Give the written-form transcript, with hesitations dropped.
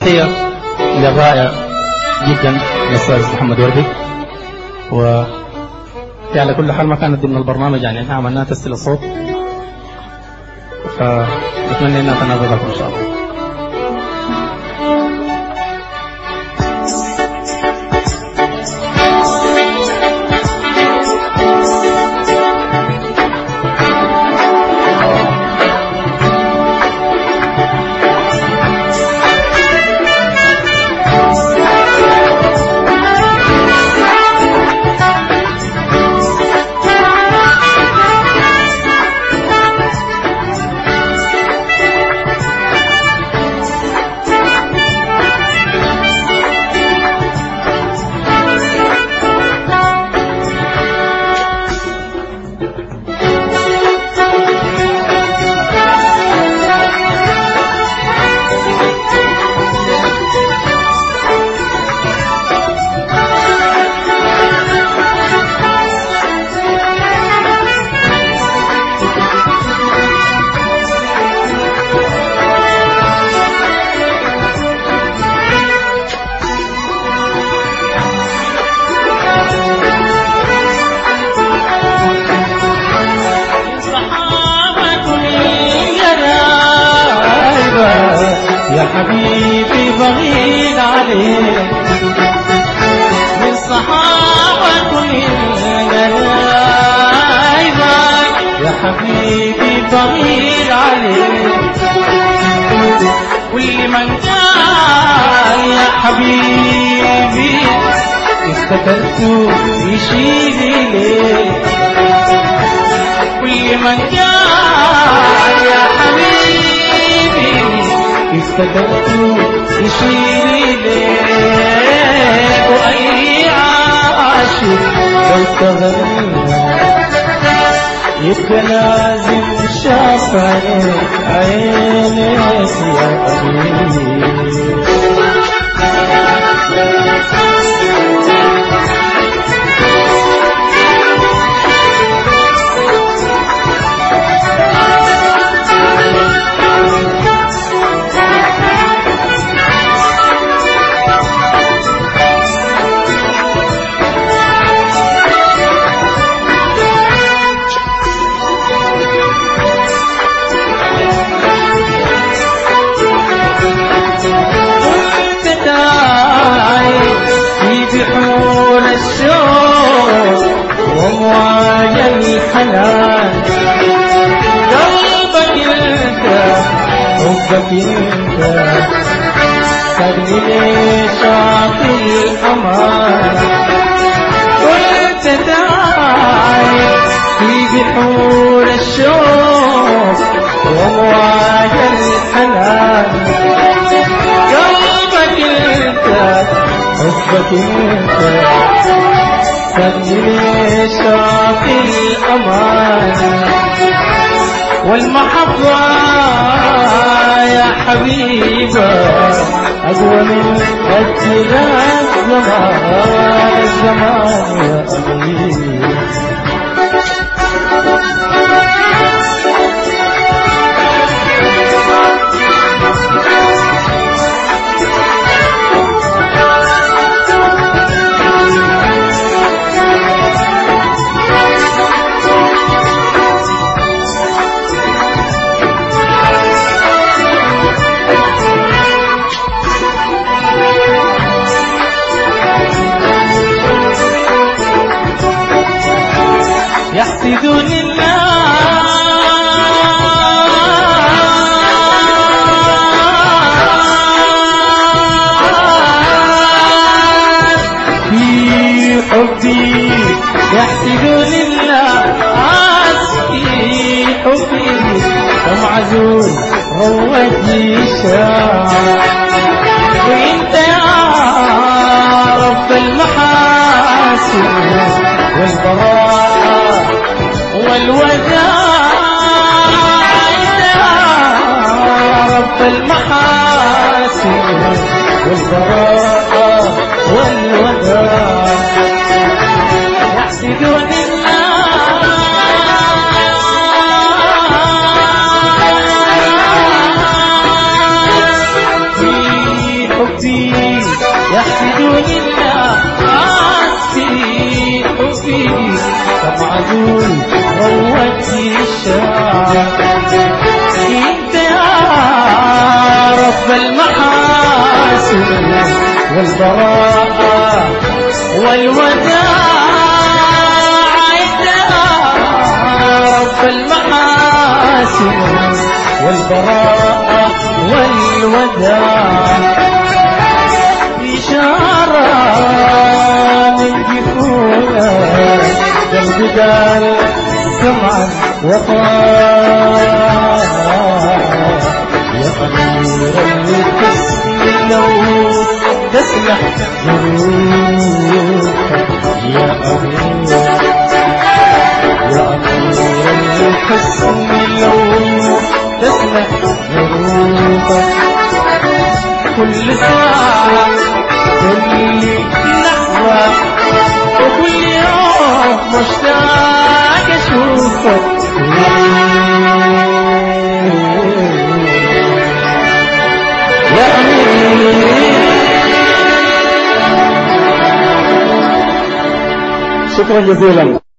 تحية للرائع جدا الأستاذ محمد وردي. على كل حال ما كانت ضمن البرنامج، يعني احنا عملناها تسجيل الصوت، فأتمنى انها تنال رضاكم ان شاء الله. يا حبيبي بغير عليك من صحابة كل الغلايبة، يا حبيبي بغير عليك كل من قال يا حبيبي افتكرت يشيل ليك، كل من قال يا حبيبي افتكرت يشيل ليك، وأي عاشق لو تغنى يبقى لازم شاف عينيك يا حبيبي. بحور الشوق ومواج الحنان، قلبك انت حبك انت خدني لشاطئ الأمان، كنت داعي في بحور الشوق ومواج الحنان، قلبك انت حبك انت خدني شاطئ الأمان، والمحبة يا حبيبة أقوى من الزمان الزمان يا حبيبي. يحسدني الناس في حبي، يحسدني الناس في حبي، ومعزول روتي شاع، وانت يا رب المحاسن والبراء والوداع، يا رب المحاسن والبراء والوداع، يحسدني الناس في حبي يحسدوني الناس في حبي كمعدول روتي الشعر انت يا رب المحاسن والبراءة والوداع انت يا رب المحاسن والبراءة والوداع إشارة من جفونة قلبي قال سمعا وطاعة يا أمير القسم لو تسمح ظروفك يا أمير القسم لو تسمح ظروفك كل ساعة كل لحظة وكل يوم مشتاق أشوفك يا أمير. شكرا جزيلا.